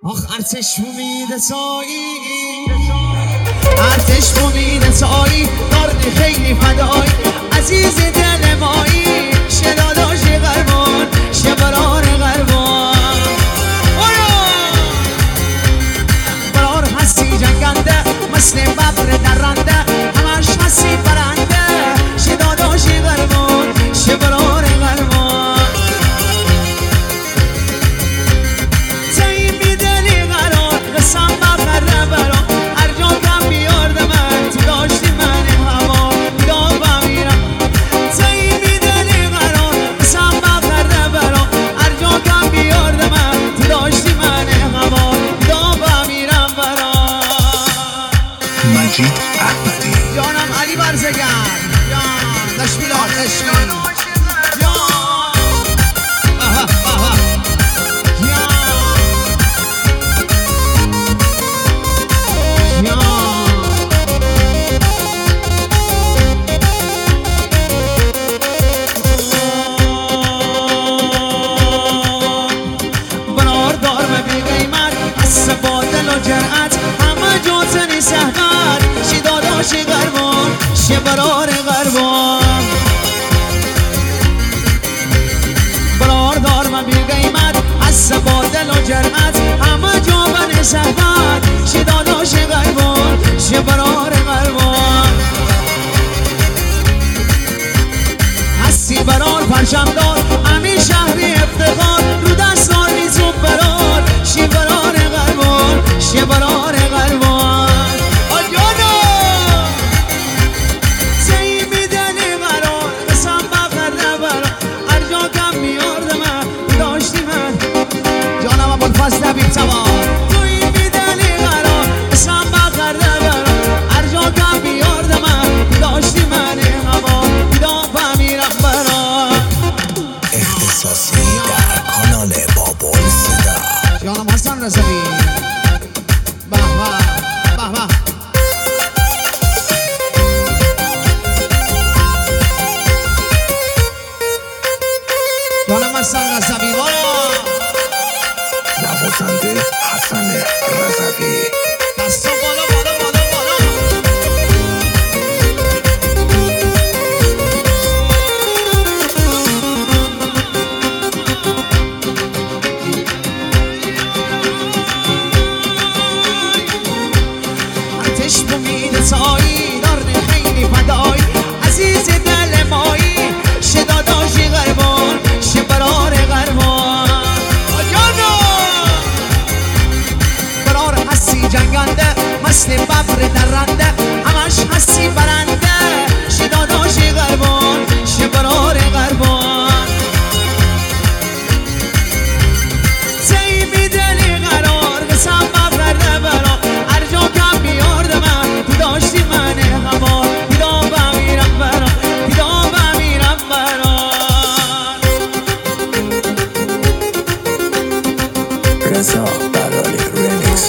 آخ ارتش امید سایی، ارتش امید سایی، دارد خیلی فدایی، عزیز دل مایی، شداداش غربان، شبران غربان. برار هستی جنگنده، مثل ببر درنده، همش هستی برنده، شداداش غربان، شبران غربان. مجید احمدی جانم علی برزگر جان تشکیلات عشقی بناردار و بی قیمت از باطل و جرأت همه جوتنی سهمت شداداش غربان شبرار غربان. بناردار و بی قیمت از باطل و جرأت همه جوتنی سهمت شداداش غربان شبرار غربان. هستی برار پرچمدار همین شهری افتخار رو دستار نیزو برار شبرار غربان شبرار غربان. آجانا زی میدنی قرار قسم بخرده برا هر جا کم میارده من داشتی من جانم ابوالفضل نبیل توار توی میدنی قرار قسم بخرده برا هر جا کم میارده من داشتی من هوا دا فهمیرم برا اختصاصی در کانال بابل صدا جانم حسن رضوی به به به جانم حسن رضوی نوازنده حسن رضوی دستو بالا بالا بالا بالا. ارتش امید سایی، دارد خیلی فدایی، عزیز دل مایی، شداداش غربان شبرار غربان. برار هستی جنگنده مثل ببر درنده همش هستی برنده شداداش غربان شبرار غربان. زی میدلی قرار قسم بخرده برا هر جا کم بیارده من تو داشتی من هوا دیدا بمیرم برا دیدا بمیرم برا. رضا برالی رمیکس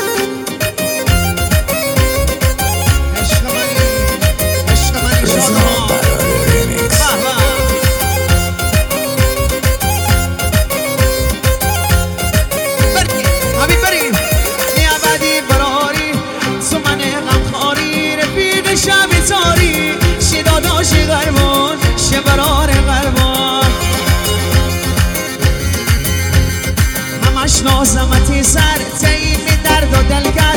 عشق منی رضا شما برالی رمیکس حبیب بریم نیابدی براری سمن غمخاری رفیق شب تاری شداداش غربان شبرار غربان. همش نازمتی سر تیم درد و دل